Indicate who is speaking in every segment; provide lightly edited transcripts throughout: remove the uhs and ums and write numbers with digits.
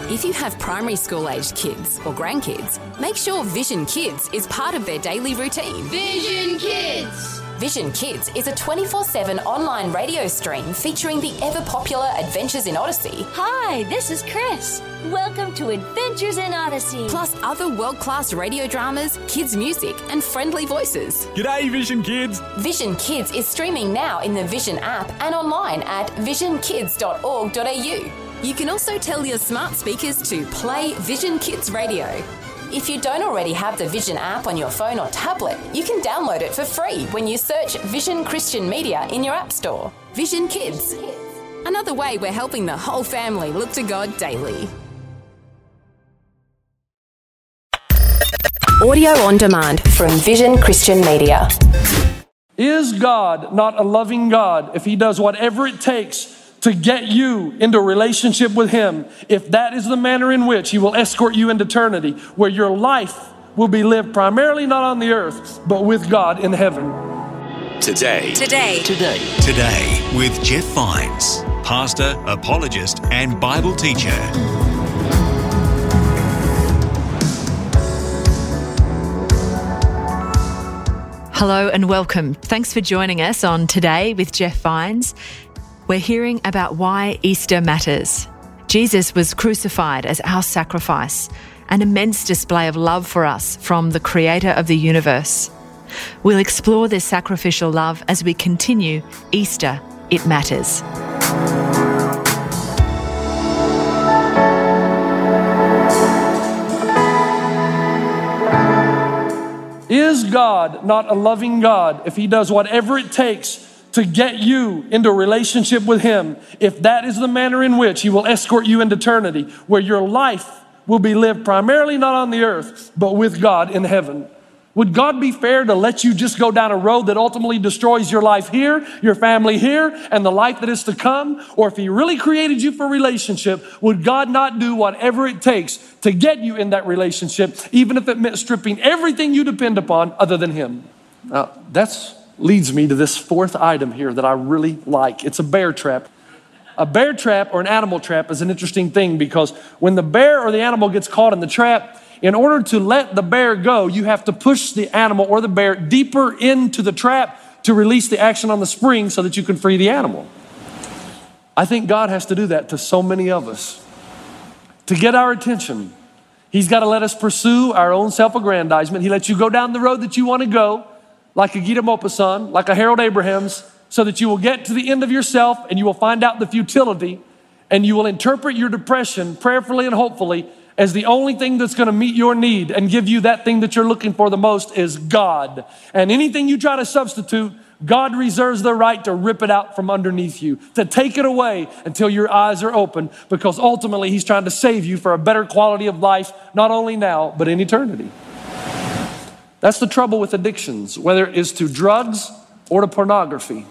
Speaker 1: If you have primary school-aged kids or grandkids, make sure Vision Kids is part of their daily routine.
Speaker 2: Vision Kids!
Speaker 1: Vision Kids is a 24/7 online radio stream featuring the ever-popular Adventures in Odyssey.
Speaker 3: Hi, this is Chris. Welcome to Adventures in Odyssey.
Speaker 1: Plus other world-class radio dramas, kids' music and friendly voices.
Speaker 4: G'day, Vision Kids.
Speaker 1: Vision Kids is streaming now in the Vision app and online at visionkids.org.au. You can also tell your smart speakers to play Vision Kids Radio. If you don't already have the Vision app on your phone or tablet, you can download it for free when you search Vision Christian Media in your app store. Vision Kids. Another way we're helping the whole family look to God daily. Audio on demand from Vision Christian Media.
Speaker 5: Is God not a loving God if He does whatever it takes to get you into a relationship with Him, if that is the manner in which He will escort you into eternity, where your life will be lived primarily not on the earth, but with God in heaven?
Speaker 6: Today with Jeff Vines, pastor, apologist, and Bible teacher.
Speaker 7: Hello and welcome. Thanks for joining us on Today with Jeff Vines. We're hearing about why Easter matters. Jesus was crucified as our sacrifice, an immense display of love for us from the Creator of the universe. We'll explore this sacrificial love as we continue Easter, It Matters.
Speaker 5: Is God not a loving God if He does whatever it takes to get you into a relationship with Him, if that is the manner in which He will escort you into eternity, where your life will be lived primarily not on the earth, but with God in heaven? Would God be fair to let you just go down a road that ultimately destroys your life here, your family here, and the life that is to come? Or if He really created you for a relationship, would God not do whatever it takes to get you in that relationship, even if it meant stripping everything you depend upon other than Him? Now, that's leads me to this fourth item here that I really like. It's a bear trap. A bear trap or an animal trap is an interesting thing because when the bear or the animal gets caught in the trap, in order to let the bear go, you have to push the animal or the bear deeper into the trap to release the action on the spring so that you can free the animal. I think God has to do that to so many of us. To get our attention, He's got to let us pursue our own self-aggrandizement. He lets you go down the road that you want to go, like a Gita Maupassant, like a Harold Abrahams, so that you will get to the end of yourself and you will find out the futility and you will interpret your depression prayerfully and hopefully as the only thing that's going to meet your need and give you that thing that you're looking for the most is God. And anything you try to substitute, God reserves the right to rip it out from underneath you, to take it away until your eyes are open, because ultimately He's trying to save you for a better quality of life, not only now, but in eternity. That's the trouble with addictions, whether it is to drugs or to pornography.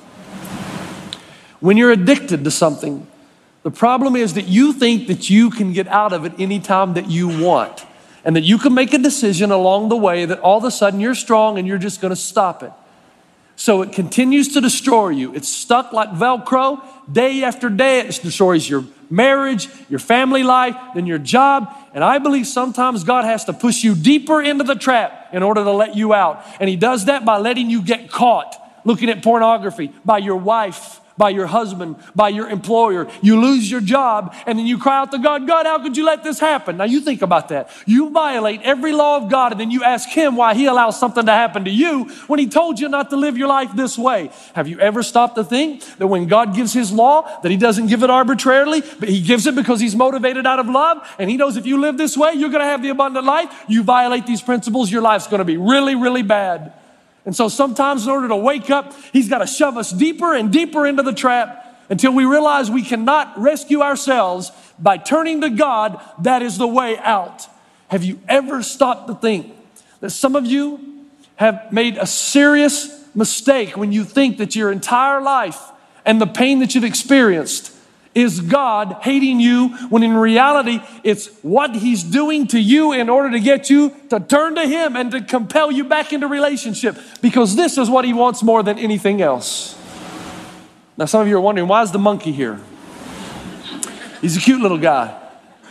Speaker 5: When you're addicted to something, the problem is that you think that you can get out of it anytime that you want, and that you can make a decision along the way that all of a sudden you're strong and you're just going to stop it. So it continues to destroy you. It's stuck like Velcro. Day after day, it destroys your marriage, your family life, then your job. And I believe sometimes God has to push you deeper into the trap in order to let you out. And He does that by letting you get caught looking at pornography by your wife, by your husband, by your employer. You lose your job, and then you cry out to God, God, how could you let this happen? Now you think about that. You violate every law of God, and then you ask Him why He allows something to happen to you when He told you not to live your life this way. Have you ever stopped to think that when God gives His law, that He doesn't give it arbitrarily, but He gives it because He's motivated out of love, and He knows if you live this way, you're going to have the abundant life. You violate these principles, your life's going to be really, really bad. And so sometimes in order to wake up, He's got to shove us deeper and deeper into the trap until we realize we cannot rescue ourselves by turning to God. That is the way out. Have you ever stopped to think that some of you have made a serious mistake when you think that your entire life and the pain that you've experienced is God hating you, when in reality, it's what He's doing to you in order to get you to turn to Him and to compel you back into relationship, because this is what He wants more than anything else. Now, some of you are wondering, why is the monkey here? He's a cute little guy.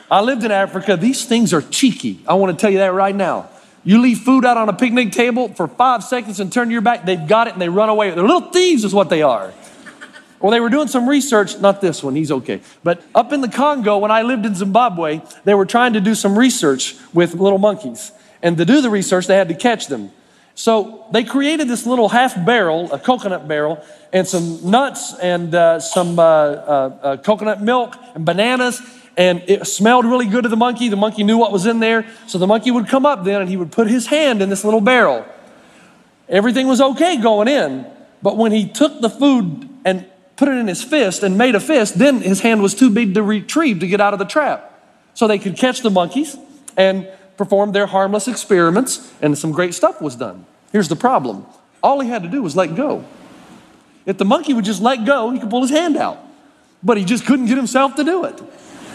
Speaker 5: I lived in Africa. These things are cheeky. I want to tell you that right now. You leave food out on a picnic table for 5 seconds and turn your back, they've got it and they run away. They're little thieves is what they are. Well, they were doing some research, not this one, he's okay. But up in the Congo, when I lived in Zimbabwe, they were trying to do some research with little monkeys. And to do the research, they had to catch them. So they created this little half barrel, a coconut barrel, and some nuts and some coconut milk and bananas. And it smelled really good to the monkey. The monkey knew what was in there. So the monkey would come up then and he would put his hand in this little barrel. Everything was okay going in. But when he took the food and put it in his fist and made a fist, then his hand was too big to retrieve to get out of the trap. So they could catch the monkeys and perform their harmless experiments, and some great stuff was done. Here's the problem. All he had to do was let go. If the monkey would just let go, he could pull his hand out. But he just couldn't get himself to do it.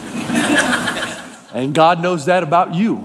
Speaker 5: And God knows that about you.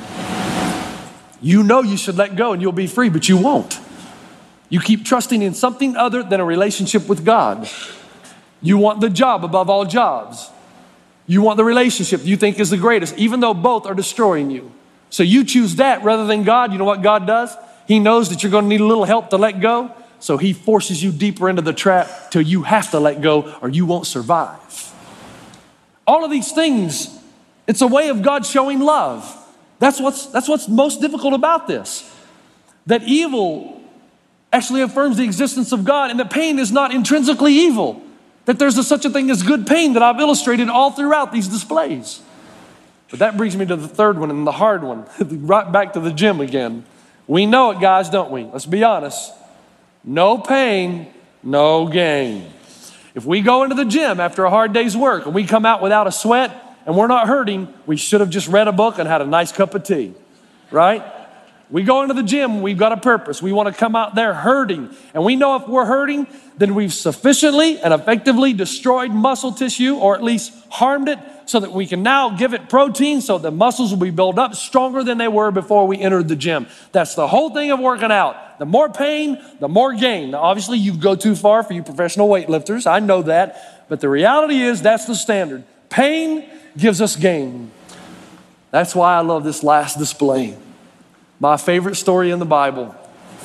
Speaker 5: You know you should let go and you'll be free, but you won't. You keep trusting in something other than a relationship with God. You want the job above all jobs. You want the relationship you think is the greatest, even though both are destroying you. So you choose that rather than God. You know what God does? He knows that you're going to need a little help to let go. So he forces you deeper into the trap till you have to let go or you won't survive. All of these things, it's a way of God showing love. That's what's most difficult about this. That evil actually affirms the existence of God, and that pain is not intrinsically evil. That there's such a thing as good pain that I've illustrated all throughout these displays. But that brings me to the third one and the hard one, right back to the gym again. We know it, guys, don't we? Let's be honest. No pain, no gain. If we go into the gym after a hard day's work and we come out without a sweat and we're not hurting, we should have just read a book and had a nice cup of tea, right? We go into the gym, we've got a purpose. We want to come out there hurting. And we know if we're hurting, then we've sufficiently and effectively destroyed muscle tissue, or at least harmed it, so that we can now give it protein so the muscles will be built up stronger than they were before we entered the gym. That's the whole thing of working out. The more pain, the more gain. Now, obviously, you go too far for you professional weightlifters. I know that. But the reality is that's the standard. Pain gives us gain. That's why I love this last display. My favorite story in the Bible.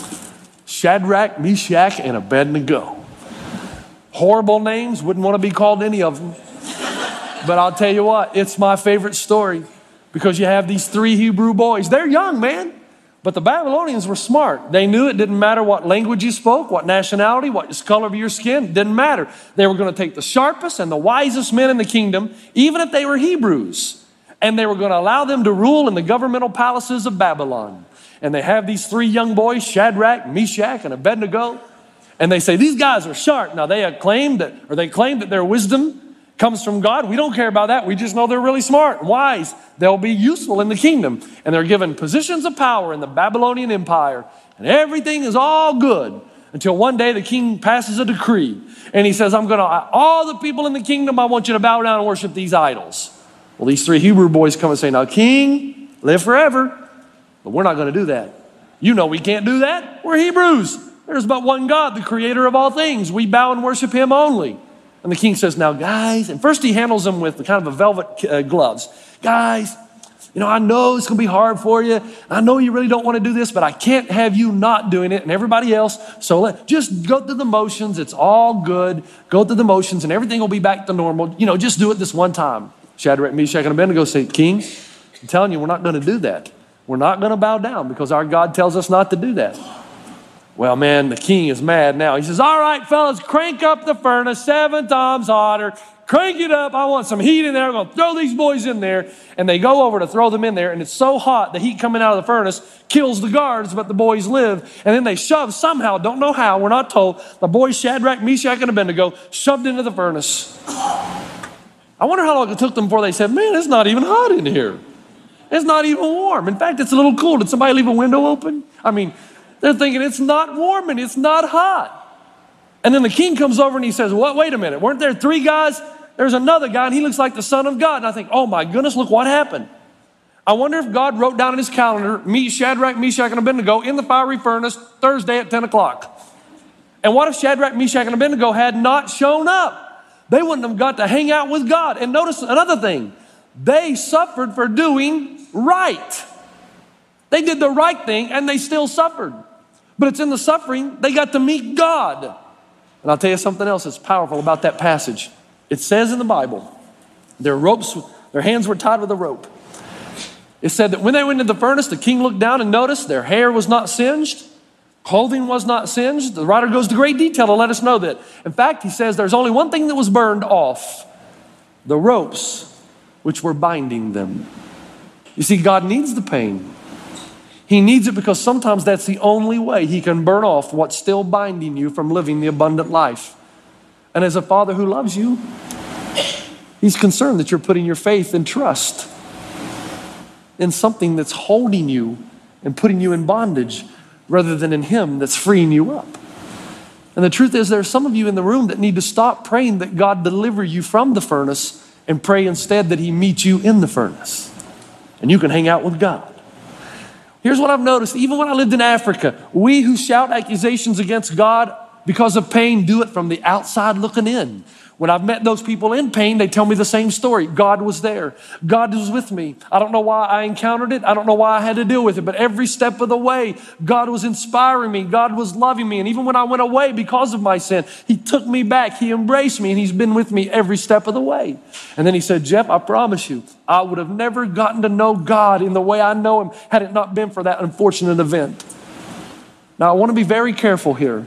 Speaker 5: Shadrach, Meshach, and Abednego. Horrible names, wouldn't want to be called any of them. But I'll tell you what, it's my favorite story because you have these 3 Hebrew boys. They're young, man. But the Babylonians were smart. They knew it didn't matter what language you spoke, what nationality, what color of your skin. It didn't matter. They were going to take the sharpest and the wisest men in the kingdom, even if they were Hebrews. And they were going to allow them to rule in the governmental palaces of Babylon. And they have these 3 young boys, Shadrach, Meshach, and Abednego. And they say, these guys are sharp. Now they claim that their wisdom comes from God. We don't care about that. We just know they're really smart and wise. They'll be useful in the kingdom. And they're given positions of power in the Babylonian Empire. And everything is all good until one day the king passes a decree. And he says, all the people in the kingdom, I want you to bow down and worship these idols. Well, these 3 Hebrew boys come and say, now, king, live forever. But we're not going to do that. You know we can't do that. We're Hebrews. There's but one God, the creator of all things. We bow and worship him only. And the king says, now, guys, and first he handles them with kind of a velvet gloves. Guys, I know it's going to be hard for you. I know you really don't want to do this, but I can't have you not doing it and everybody else. So just go through the motions. It's all good. Go through the motions and everything will be back to normal. Just do it this one time. Shadrach, Meshach, and Abednego say, King, I'm telling you, we're not going to do that. We're not going to bow down because our God tells us not to do that. Well, man, the king is mad now. He says, all right, fellas, crank up the furnace 7 times hotter. Crank it up. I want some heat in there. I'm going to throw these boys in there. And they go over to throw them in there. And it's so hot, the heat coming out of the furnace kills the guards, but the boys live. And then they shove somehow, don't know how, we're not told, the boys Shadrach, Meshach, and Abednego shoved into the furnace. I wonder how long it took them before they said, man, it's not even hot in here. It's not even warm. In fact, it's a little cool. Did somebody leave a window open? They're thinking it's not warm and it's not hot. And then the king comes over and he says, what? Wait a minute. Weren't there 3 guys? There's another guy and he looks like the Son of God. And I think, oh my goodness, look what happened. I wonder if God wrote down in his calendar, meet Shadrach, Meshach, and Abednego in the fiery furnace Thursday at 10 o'clock. And what if Shadrach, Meshach, and Abednego had not shown up? They wouldn't have got to hang out with God. And notice another thing. They suffered for doing right. They did the right thing and they still suffered. But it's in the suffering they got to meet God. And I'll tell you something else that's powerful about that passage. It says in the Bible, their hands were tied with a rope. It said that when they went into the furnace, the king looked down and noticed their hair was not singed, clothing was not singed. The writer goes to great detail to let us know that. In fact, he says there's only one thing that was burned off: the ropes which were binding them. You see, God needs the pain. He needs it because sometimes that's the only way He can burn off what's still binding you from living the abundant life. And as a Father who loves you, He's concerned that you're putting your faith and trust in something that's holding you and putting you in bondage rather than in Him that's freeing you up. And the truth is, there are some of you in the room that need to stop praying that God deliver you from the furnace and pray instead that He meet you in the furnace. And you can hang out with God. Here's what I've noticed. Even when I lived in Africa, we who shout accusations against God because of pain do it from the outside looking in. When I've met those people in pain, they tell me the same story. God was there. God was with me. I don't know why I encountered it. I don't know why I had to deal with it. But every step of the way, God was inspiring me. God was loving me. And even when I went away because of my sin, He took me back. He embraced me. And He's been with me every step of the way. And then He said, Jeff, I promise you, I would have never gotten to know God in the way I know Him had it not been for that unfortunate event. Now, I want to be very careful here.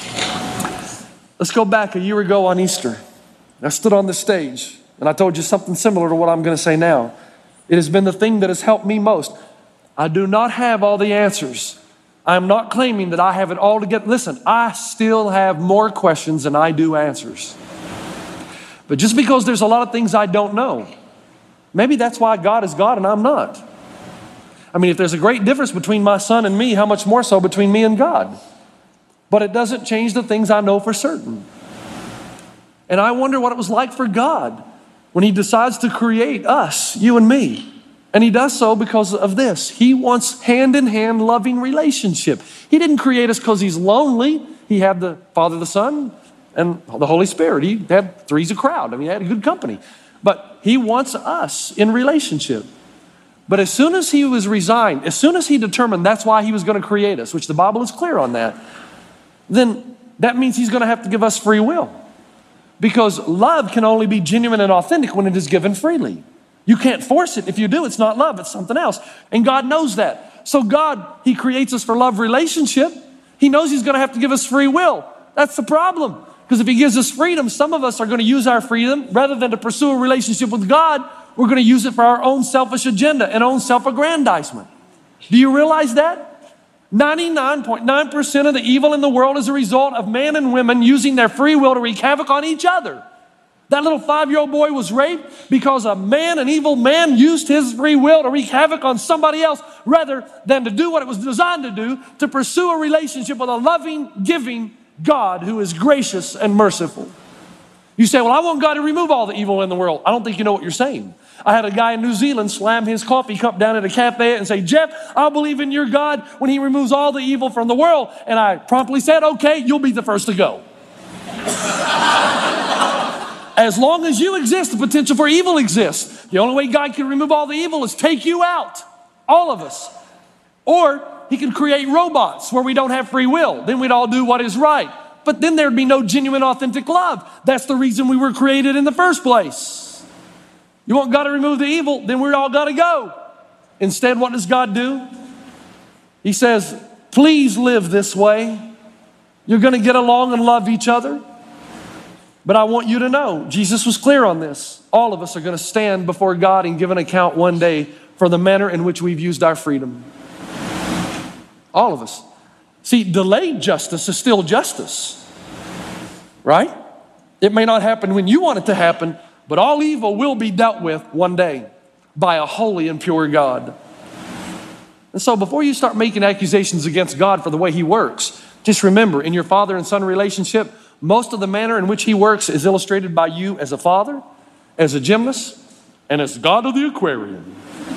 Speaker 5: Let's go back a year ago on Easter. I stood on the stage and I told you something similar to what I'm going to say now. It has been the thing that has helped me most. I do not have all the answers. I'm not claiming that I have it all together. Listen, I still have more questions than I do answers. But just because there's a lot of things I don't know, maybe that's why God is God and I'm not. I mean, if there's a great difference between my son and me, how much more so between me and God? But it doesn't change the things I know for certain. And I wonder what it was like for God when He decides to create us, you and me. And He does so because of this. He wants hand-in-hand loving relationship. He didn't create us because He's lonely. He had the Father, the Son, and the Holy Spirit. He had three's a crowd. I mean, He had a good company. But He wants us in relationship. But as soon as He was resigned, as soon as He determined that's why He was going to create us, which the Bible is clear on that, then that means He's going to have to give us free will. Because love can only be genuine and authentic when it is given freely. You can't force it. If you do, it's not love, it's something else. And God knows that. So God, He creates us for love relationship. He knows He's going to have to give us free will. That's the problem. Because if He gives us freedom, some of us are going to use our freedom rather than to pursue a relationship with God. We're going to use it for our own selfish agenda and own self-aggrandizement. Do you realize that? 99.9% of the evil in the world is a result of men and women using their free will to wreak havoc on each other. That little 5-year-old boy was raped because an evil man used his free will to wreak havoc on somebody else rather than to do what it was designed to do, to pursue a relationship with a loving, giving God who is gracious and merciful. You say, well, I want God to remove all the evil in the world. I don't think you know what you're saying. I had a guy in New Zealand slam his coffee cup down at a cafe and say, Jeff, I believe in your God when He removes all the evil from the world. And I promptly said, okay, you'll be the first to go. As long as you exist, the potential for evil exists. The only way God can remove all the evil is take you out, all of us. Or He can create robots where we don't have free will. Then we'd all do what is right. But then there'd be no genuine, authentic love. That's the reason we were created in the first place. You want God to remove the evil, then we're all got to go. Instead, what does God do? He says, please live this way. You're going to get along and love each other. But I want you to know, Jesus was clear on this. All of us are going to stand before God and give an account one day for the manner in which we've used our freedom. All of us. See, delayed justice is still justice, right? It may not happen when you want it to happen, but all evil will be dealt with one day by a holy and pure God. And so before you start making accusations against God for the way He works, just remember, in your father and son relationship, most of the manner in which He works is illustrated by you as a father, as a gymnast, and as God of the aquarium.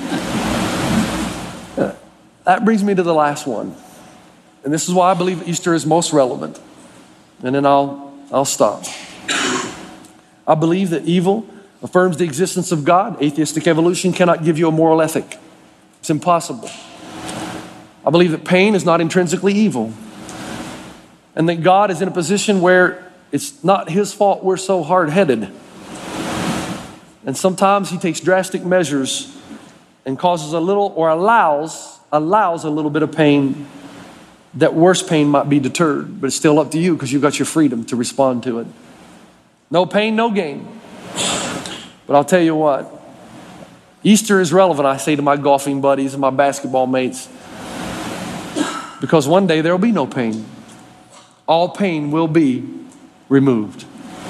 Speaker 5: That brings me to the last one. And this is why I believe Easter is most relevant. And then I'll stop. I believe that evil affirms the existence of God. Atheistic evolution cannot give you a moral ethic. It's impossible. I believe that pain is not intrinsically evil, and that God is in a position where it's not his fault we're so hard-headed. And sometimes he takes drastic measures and causes a little, or allows a little bit of pain, that worse pain might be deterred, but it's still up to you because you've got your freedom to respond to it. No pain, no gain. But I'll tell you what, Easter is relevant, I say to my golfing buddies and my basketball mates, because one day there will be no pain. All pain will be removed.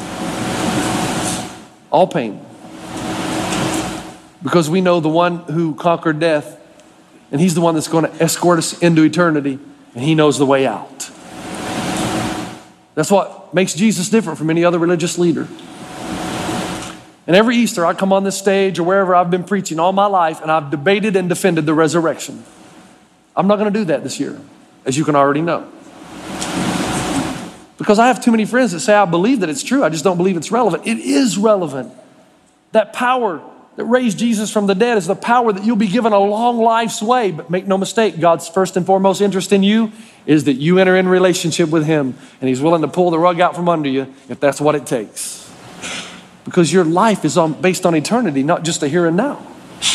Speaker 5: All pain. Because we know the one who conquered death, and he's the one that's going to escort us into eternity, and he knows the way out. That's what makes Jesus different from any other religious leader. And every Easter I come on this stage or wherever I've been preaching all my life, and I've debated and defended the resurrection. I'm not going to do that this year, as you can already know. Because I have too many friends that say I believe that it's true, I just don't believe it's relevant. It is relevant. That power that raised Jesus from the dead is the power that you'll be given a long life's way. But make no mistake, God's first and foremost interest in you is that you enter in relationship with him, and he's willing to pull the rug out from under you if that's what it takes. Because your life is based on eternity, not just the here and now.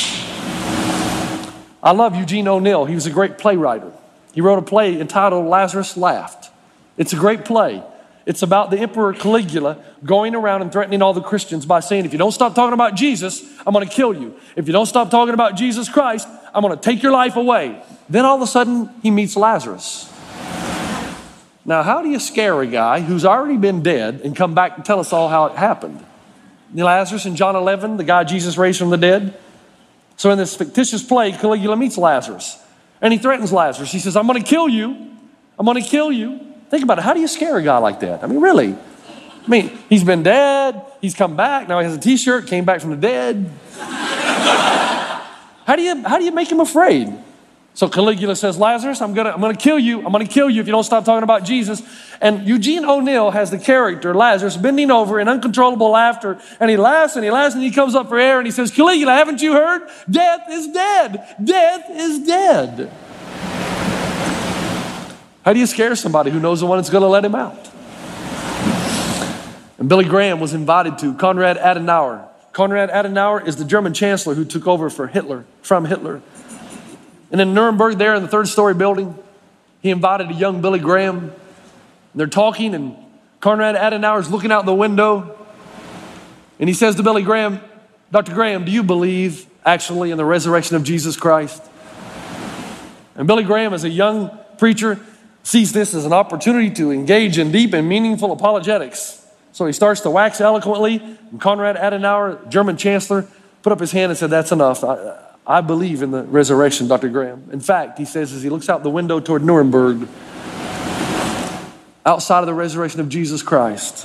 Speaker 5: I love Eugene O'Neill. He was a great playwright. He wrote a play entitled Lazarus Laughed. It's a great play. It's about the Emperor Caligula going around and threatening all the Christians by saying, if you don't stop talking about Jesus, I'm going to kill you. If you don't stop talking about Jesus Christ, I'm going to take your life away. Then all of a sudden, he meets Lazarus. Now, how do you scare a guy who's already been dead and come back and tell us all how it happened? Lazarus in John 11, the guy Jesus raised from the dead. So in this fictitious play, Caligula meets Lazarus, and he threatens Lazarus. He says, I'm going to kill you. I'm going to kill you. Think about it. How do you scare a guy like that? I mean, really? I mean, he's been dead. He's come back. Now he has a t-shirt, came back from the dead. How do you make him afraid? So Caligula says, Lazarus, I'm gonna kill you. I'm gonna kill you if you don't stop talking about Jesus. And Eugene O'Neill has the character, Lazarus, bending over in uncontrollable laughter, and he laughs and he laughs and he comes up for air and he says, Caligula, haven't you heard? Death is dead. Death is dead. How do you scare somebody who knows the one that's going to let him out? And Billy Graham was invited to Konrad Adenauer. Konrad Adenauer is the German chancellor who took over from Hitler. And in Nuremberg, there in the third-story building, he invited a young Billy Graham. And they're talking, and Konrad Adenauer is looking out the window, and he says to Billy Graham, Dr. Graham, do you believe actually in the resurrection of Jesus Christ? And Billy Graham, as a young preacher, sees this as an opportunity to engage in deep and meaningful apologetics. So he starts to wax eloquently, and Konrad Adenauer, German chancellor, put up his hand and said, that's enough. I believe in the resurrection, Dr. Graham. In fact, he says as he looks out the window toward Nuremberg, outside of the resurrection of Jesus Christ,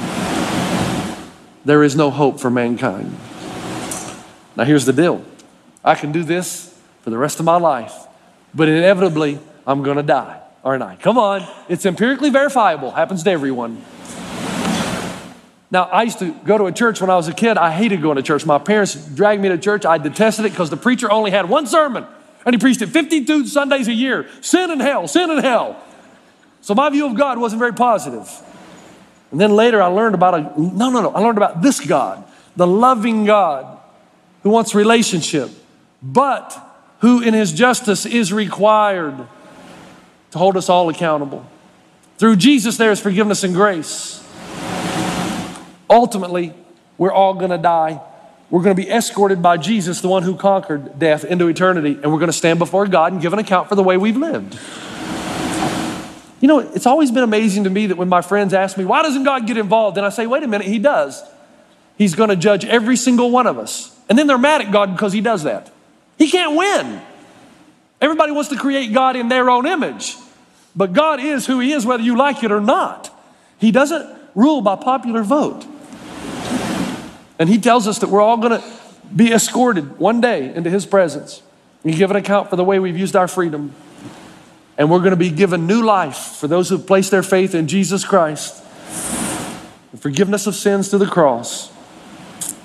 Speaker 5: there is no hope for mankind. Now here's the deal. I can do this for the rest of my life, but inevitably I'm going to die. Aren't I? Come on. It's empirically verifiable. Happens to everyone. Now, I used to go to a church when I was a kid. I hated going to church. My parents dragged me to church. I detested it because the preacher only had one sermon, and he preached it 52 Sundays a year. Sin and hell, sin and hell. So my view of God wasn't very positive. And then later I learned about I learned about this God, the loving God who wants relationship, but who in his justice is required to hold us all accountable. Through Jesus, there is forgiveness and grace. Ultimately, we're all going to die. We're going to be escorted by Jesus, the one who conquered death, into eternity, and we're going to stand before God and give an account for the way we've lived. You know, it's always been amazing to me that when my friends ask me, why doesn't God get involved? And I say, wait a minute, he does. He's going to judge every single one of us. And then they're mad at God because he does that. He can't win. Everybody wants to create God in their own image. But God is who he is, whether you like it or not. He doesn't rule by popular vote. And he tells us that we're all going to be escorted one day into his presence and give an account for the way we've used our freedom. And we're going to be given new life for those who have placed their faith in Jesus Christ. The forgiveness of sins through the cross.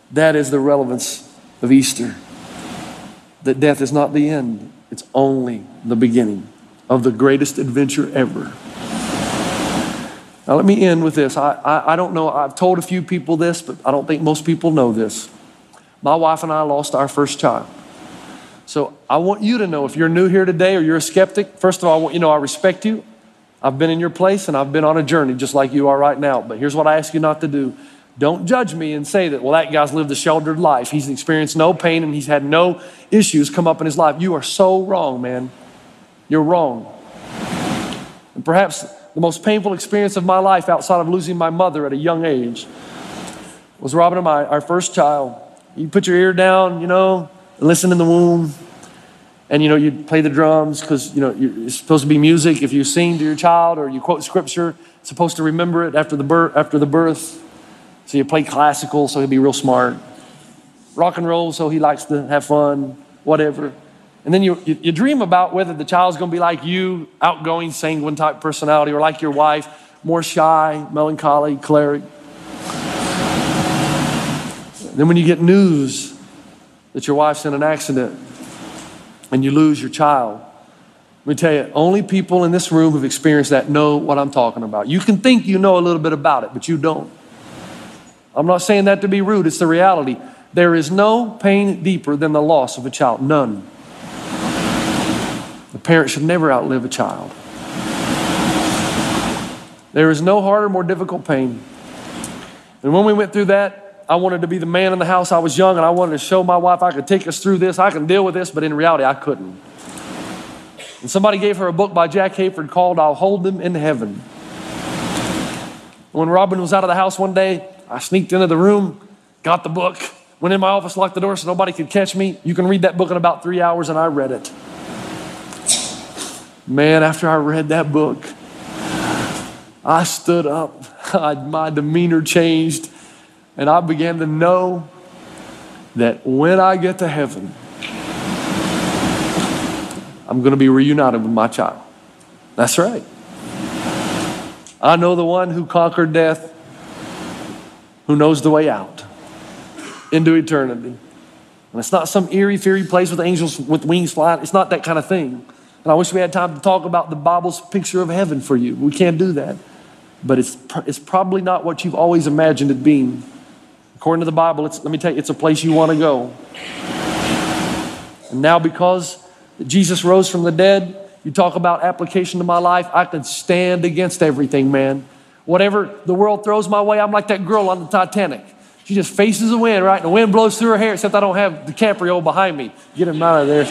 Speaker 5: That is the relevance of Easter. That death is not the end. It's only the beginning of the greatest adventure ever. Now let me end with this. I don't know, I've told a few people this, but I don't think most people know this. My wife and I lost our first child. So I want you to know, if you're new here today or you're a skeptic, first of all, I want you to know I respect you. I've been in your place and I've been on a journey just like you are right now. But here's what I ask you not to do. Don't judge me and say that, well, that guy's lived a sheltered life. He's experienced no pain and he's had no issues come up in his life. You are so wrong, man. You're wrong. And perhaps the most painful experience of my life outside of losing my mother at a young age was Robin and I, our first child. You put your ear down, listen in the womb. And, you play the drums because, it's supposed to be music. If you sing to your child or you quote scripture, it's supposed to remember it after the birth. So you play classical so he'll be real smart. Rock and roll so he likes to have fun, whatever. And then you dream about whether the child's going to be like you, outgoing, sanguine type personality, or like your wife, more shy, melancholy, choleric. Then when you get news that your wife's in an accident and you lose your child, let me tell you, only people in this room who've experienced that know what I'm talking about. You can think you know a little bit about it, but you don't. I'm not saying that to be rude. It's the reality. There is no pain deeper than the loss of a child. None. The parent should never outlive a child. There is no harder, more difficult pain. And when we went through that, I wanted to be the man in the house. I was young and I wanted to show my wife I could take us through this. I can deal with this, but in reality, I couldn't. And somebody gave her a book by Jack Hayford called I'll Hold Them in Heaven. When Robin was out of the house one day, I sneaked into the room, got the book, went in my office, locked the door so nobody could catch me. You can read that book in about 3 hours, and I read it. Man, after I read that book, I stood up. My demeanor changed, and I began to know that when I get to heaven, I'm going to be reunited with my child. That's right. I know the one who conquered death, who knows the way out into eternity. And it's not some eerie, fairy place with angels with wings flying. It's not that kind of thing. And I wish we had time to talk about the Bible's picture of heaven for you. We can't do that. But it's probably not what you've always imagined it being. According to the Bible, let me tell you, it's a place you want to go. And now because Jesus rose from the dead, you talk about application to my life, I can stand against everything, man. Whatever the world throws my way, I'm like that girl on the Titanic. She just faces the wind, right? And the wind blows through her hair, except I don't have DiCaprio behind me. Get him out of there.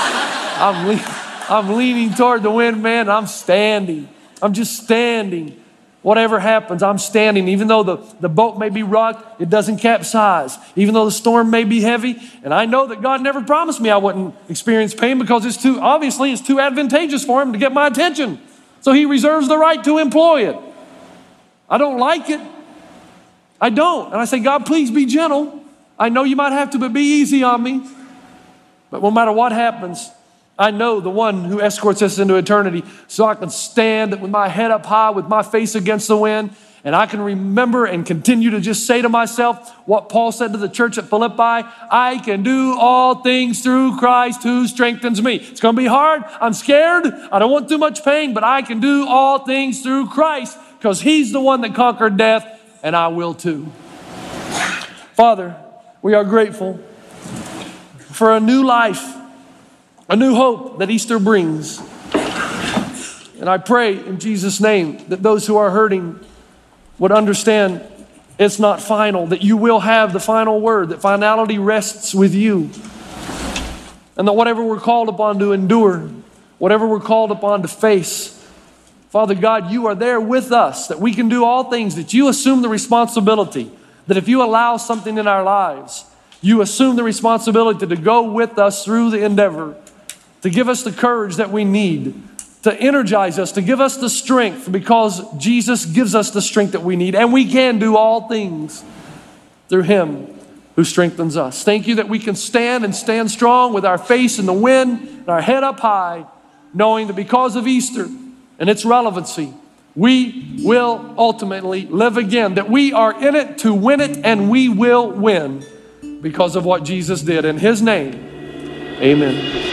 Speaker 5: I'm leaning toward the wind, man. I'm standing. I'm just standing. Whatever happens, I'm standing. Even though the boat may be rocked, it doesn't capsize. Even though the storm may be heavy. And I know that God never promised me I wouldn't experience pain because it's too advantageous for him to get my attention. So he reserves the right to employ it. I don't like it. I don't. And I say, God, please be gentle. I know you might have to, but be easy on me. But no matter what happens, I know the one who escorts us into eternity, so I can stand with my head up high, with my face against the wind, and I can remember and continue to just say to myself what Paul said to the church at Philippi, I can do all things through Christ who strengthens me. It's going to be hard. I'm scared. I don't want too much pain, but I can do all things through Christ because he's the one that conquered death, and I will too. Father, we are grateful for a new life, a new hope that Easter brings. And I pray in Jesus' name that those who are hurting would understand it's not final, that you will have the final word, that finality rests with you. And that whatever we're called upon to endure, whatever we're called upon to face, Father God, you are there with us, that we can do all things, that you assume the responsibility, that if you allow something in our lives, you assume the responsibility to go with us through the endeavor, to give us the courage that we need, to energize us, to give us the strength, because Jesus gives us the strength that we need, and we can do all things through him who strengthens us. Thank you that we can stand and stand strong with our face in the wind and our head up high, knowing that because of Easter and its relevancy, we will ultimately live again, that we are in it to win it, and we will win. because of what Jesus did. In His name, amen.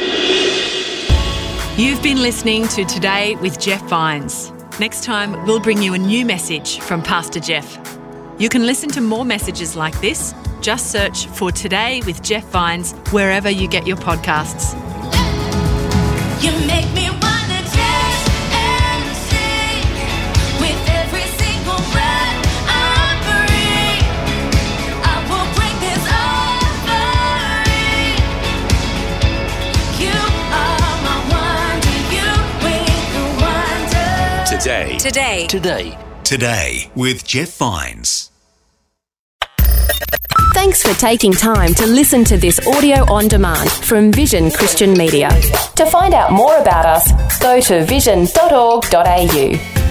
Speaker 7: You've been listening to Today with Jeff Vines. Next time, we'll bring you a new message from Pastor Jeff. You can listen to more messages like this. Just search for Today with Jeff Vines wherever you get your podcasts.
Speaker 4: You make me wanna dance and sing with every single breath I breathe. I will bring this offering. You are my wonder. You bring the wonder.
Speaker 6: Today with Jeff Vines.
Speaker 1: Thanks for taking time to listen to this audio on demand from Vision Christian Media. To find out more about us, go to vision.org.au.